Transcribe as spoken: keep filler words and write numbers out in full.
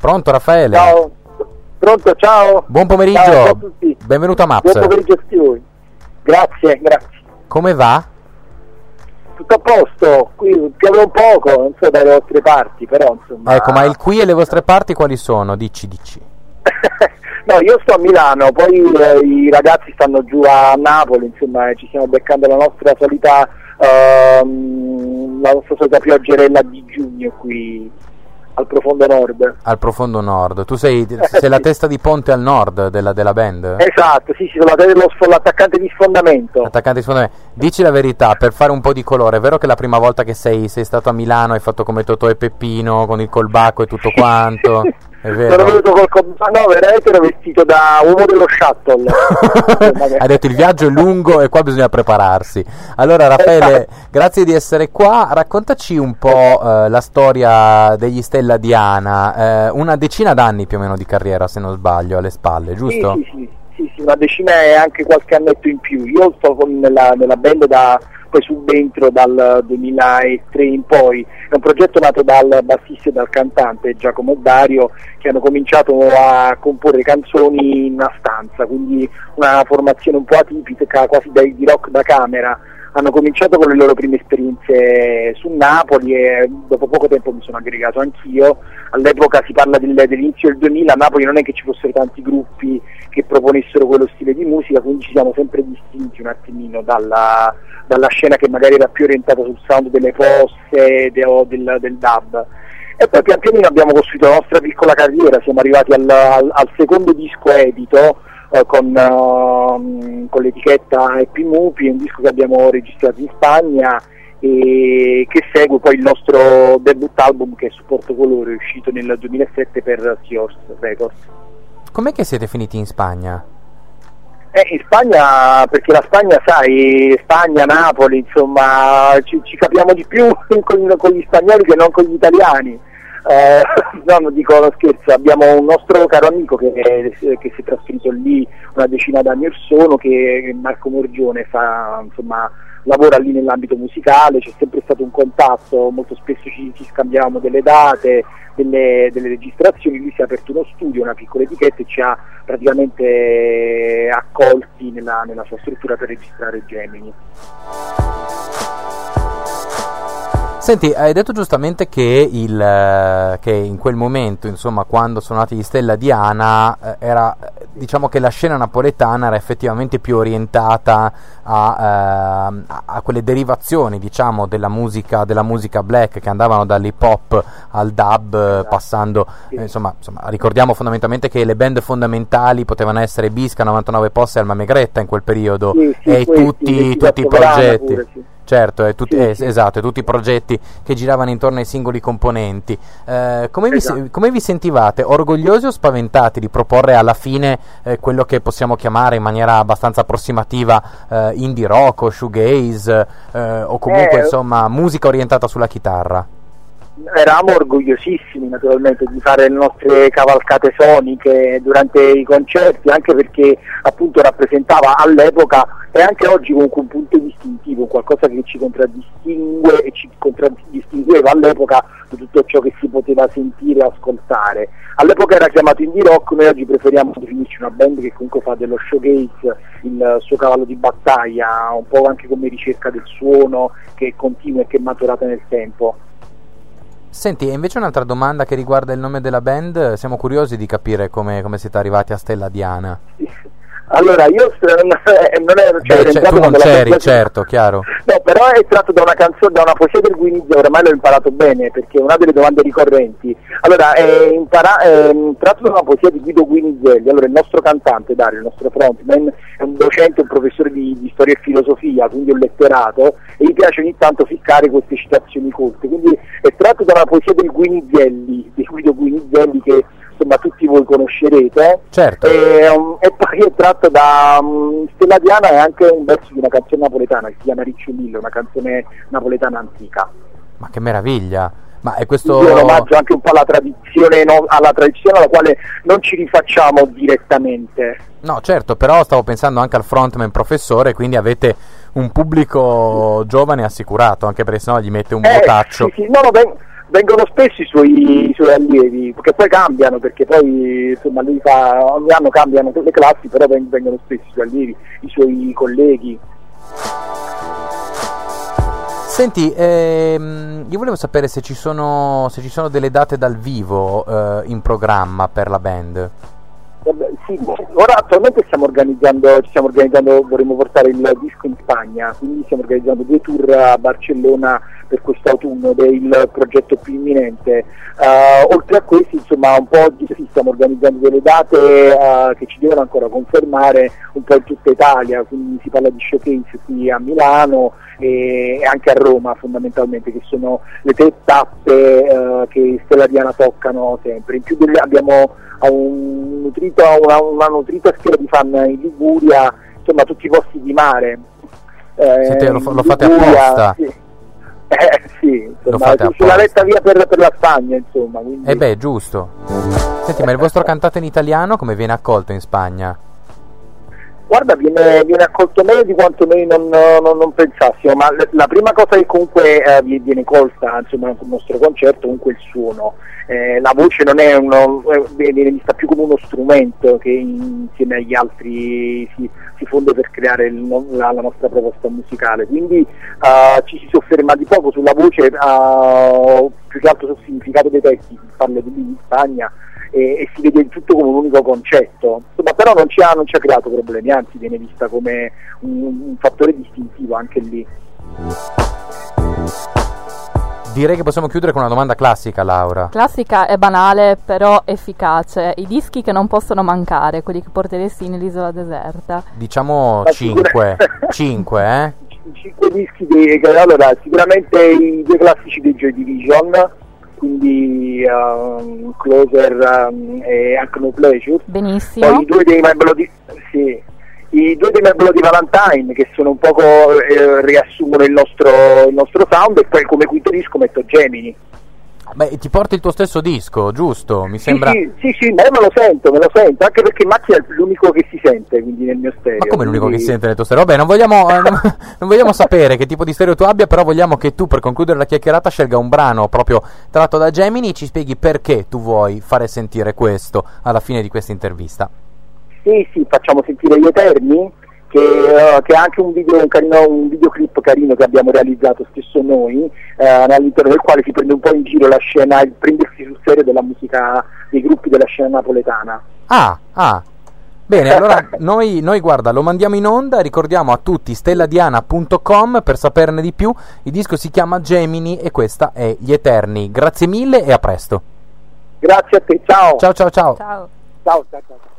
Pronto Raffaele? Ciao. Pronto, ciao. Buon pomeriggio. Ciao, ciao a tutti. Benvenuto a Maps. Buon pomeriggio a voi. Grazie, grazie. Come va? Tutto a posto, qui piove un poco, non so dalle vostre parti, però insomma... Ecco, ma il qui e le vostre parti quali sono? Dici, dici. No, io sto a Milano, poi eh, i ragazzi stanno giù a Napoli, insomma ci stiamo beccando la nostra solita, ehm, la nostra solita pioggerella di giugno qui al profondo nord. Al profondo nord. Tu sei, sei la testa di ponte al nord della, della band? Esatto, sì, sì, sono la- lo sfo- l'attaccante di sfondamento. Attaccante di sfondamento. Dici la verità, per fare un po' di colore, è vero che la prima volta che sei, sei stato a Milano hai fatto come Totò e Peppino con il colbacco e tutto quanto? È Sono vero? venuto col co- ma no, veramente ero vestito da uomo dello shuttle. Hai detto il viaggio è lungo e qua bisogna prepararsi. Allora Raffaele, grazie di essere qua, raccontaci un po' eh, la storia degli Stella Diana, eh, una decina d'anni più o meno di carriera se non sbaglio alle spalle, giusto? Sì, sì, sì, sì, sì, una decina e anche qualche annetto in più. Io sto con nella, nella band da poi subentro dal duemilatré in poi. È un progetto nato dal bassista e dal cantante Giacomo Dario, che hanno cominciato a comporre canzoni in una stanza, quindi una formazione un po' atipica, quasi da- di rock da camera. Hanno cominciato con le loro prime esperienze su Napoli e dopo poco tempo mi sono aggregato anch'io. All'epoca si parla del- dell'inizio del duemila, a Napoli non è che ci fossero tanti gruppi che proponessero quello stile di musica, quindi ci siamo sempre distinti un attimino dalla, dalla scena che magari era più orientata sul sound delle poste de- o del, del dub. E poi pian pianino abbiamo costruito la nostra piccola carriera, siamo arrivati al, al- al secondo disco edito, eh, con, ehm, con l'etichetta Happy Mupi, un disco che abbiamo registrato in Spagna e che segue poi il nostro debut album, che è Supporto Colore, uscito nel duemilasette per Sears Records. Com'è che siete finiti in Spagna? Eh, in Spagna, perché la Spagna, sai, Spagna, Napoli, insomma, ci, ci capiamo di più con, con gli spagnoli che non con gli italiani. Eh, no, non dico lo scherzo, abbiamo un nostro caro amico che, che si è trasferito lì una decina d'anni or sono, che Marco Morgione fa, insomma, lavora lì nell'ambito musicale, c'è sempre stato un contatto, molto spesso ci, ci scambiavamo delle date, delle, delle registrazioni. Lui si è aperto uno studio, una piccola etichetta, e ci ha praticamente accolti nella, nella sua struttura per registrare Gemini. Senti, hai detto giustamente che, il, eh, che in quel momento, insomma, quando sono nati gli Stella Diana, eh, era, diciamo che la scena napoletana era effettivamente più orientata a, eh, a, a quelle derivazioni, diciamo, della musica, della musica black, che andavano dall'hip hop al dub, eh, passando, eh, insomma, insomma, ricordiamo fondamentalmente che le band fondamentali potevano essere Bisca, novantanove Posse e Alma Megretta in quel periodo, Sì, sì, e questi, tutti, questi tutti i da Sovrana progetti. pure, sì. Certo, e tutti, Sì, eh, sì. esatto, e tutti i progetti che giravano intorno ai singoli componenti. Eh, come, Esatto. vi, come vi sentivate? Orgogliosi o spaventati di proporre alla fine eh, quello che possiamo chiamare in maniera abbastanza approssimativa eh, indie rock o shoegaze eh, o comunque Eh, insomma musica orientata sulla chitarra? Eravamo orgogliosissimi naturalmente di fare le nostre cavalcate soniche durante i concerti, anche perché appunto rappresentava all'epoca e anche oggi comunque un punto distintivo, qualcosa che ci contraddistingue e ci contraddistingueva all'epoca da tutto ciò che si poteva sentire e ascoltare. All'epoca era chiamato indie rock, noi oggi preferiamo definirci una band che comunque fa dello showgaze il suo cavallo di battaglia, un po' anche come ricerca del suono che è continua e che è maturata nel tempo. Senti, e invece un'altra domanda che riguarda il nome della band, siamo curiosi di capire come, come siete arrivati a Stella Diana. Allora, io non ero, cioè, Beh, cioè, tu non c'eri, poesia... certo, chiaro. No, però è tratto da una canzone, da una poesia del Guinizio, oramai l'ho imparato bene, perché è una delle domande ricorrenti. Allora, è, impara- è tratto da una poesia di Guido Guinizelli. Allora, il nostro cantante, Dario, il nostro frontman, è un docente, un professore di, di storia e filosofia, quindi un letterato, e gli piace ogni tanto ficcare queste citazioni colte. Quindi è tratto da una poesia del Guinizelli, di Guido Guinizelli, che insomma tutti voi conoscerete, certo. e, um, e poi è tratto da um, Stella Diana, è anche un verso di una canzone napoletana che si chiama Ricciolillo, una canzone napoletana antica. Ma che meraviglia! Ma è questo è un omaggio anche un po' alla tradizione, no, alla tradizione alla quale non ci rifacciamo direttamente. No, certo, però stavo pensando anche al frontman professore, quindi avete un pubblico giovane assicurato, anche perché sennò gli mette un eh, botaccio. Sì, sì, no, no, ben... vengono spesso i suoi, i suoi allievi, che poi cambiano, perché poi insomma lui fa, ogni anno cambiano le classi, però vengono spesso i suoi allievi, i suoi colleghi. Senti, ehm, io volevo sapere se ci sono, se ci sono delle date dal vivo eh, in programma per la band. Vabbè, sì, ora attualmente stiamo organizzando, ci stiamo organizzando, vorremmo portare il disco in Spagna, quindi stiamo organizzando due tour a Barcellona per quest'autunno ed è il progetto più imminente. Uh, oltre a questi, insomma, un po' di, sì, stiamo organizzando delle date uh, che ci devono ancora confermare un po' in tutta Italia, quindi si parla di showcase qui a Milano e anche a Roma fondamentalmente, che sono le tre tappe uh, che Stella Diana toccano sempre. In più delle, abbiamo un nutrito, una, una nutrita schiera di fan in Liguria, insomma tutti i posti di mare. Eh, Senti, lo, lo fate apposta? Sì. Eh sì, insomma, sulla retta via per, per la Spagna, insomma. Quindi... Eh beh, giusto. Senti, ma il vostro cantato in italiano come viene accolto in Spagna? Guarda, viene, viene accolto meglio di quanto noi non, non, non pensassimo, ma l- la prima cosa che comunque eh, viene colta, insomma, sul nostro concerto, comunque il suono. Eh, la voce non è uno, viene vista più come uno strumento che insieme agli altri si, si fonde per creare il, la, la nostra proposta musicale, quindi uh, ci si sofferma di poco sulla voce, uh, più che altro sul significato dei testi, parlo di, di Spagna, e, e si vede tutto come un unico concetto. Insomma, però non ci ha, non ci ha creato problemi, anzi viene vista come un, un fattore distintivo anche lì. Direi che possiamo chiudere con una domanda classica, Laura. Classica è banale, però efficace. I dischi che non possono mancare, quelli che porteresti nell'isola deserta. Diciamo cinque, cinque, eh? Cinque dischi di, allora, sicuramente i due classici dei Joy Division, quindi um, Closer um, e anche No Pleasure. Benissimo. Poi i due dei My Bloody, sì, i due dei My Bloody Valentine, che sono un poco eh, riassumono il nostro, il nostro sound, e poi come quinto disco metto Gemini. Beh, ti porti il tuo stesso disco, giusto? Mi sembra. Sì, sì, sì, ma io me lo sento, me lo sento, anche perché in macchina è l'unico che si sente, quindi nel mio stereo. Ma come l'unico quindi... che si sente nel tuo stereo? Vabbè, non vogliamo, eh, non, non vogliamo sapere che tipo di stereo tu abbia, però vogliamo che tu, per concludere la chiacchierata, scelga un brano proprio tratto da Gemini e ci spieghi perché tu vuoi fare sentire questo alla fine di questa intervista. Sì, sì, facciamo sentire Gli Eterni, che, uh, che è anche un, video, un, carino, un videoclip carino che abbiamo realizzato stesso noi, uh, all'interno del quale si prende un po' in giro la scena, il prendersi sul serio della musica dei gruppi della scena napoletana. Ah, ah. Bene, allora noi, noi guarda, lo mandiamo in onda, ricordiamo a tutti stelladiana punto com per saperne di più. Il disco si chiama Gemini e questa è Gli Eterni. Grazie mille e a presto. Grazie a te, ciao. Ciao ciao ciao. Ciao. Ciao, ciao, ciao.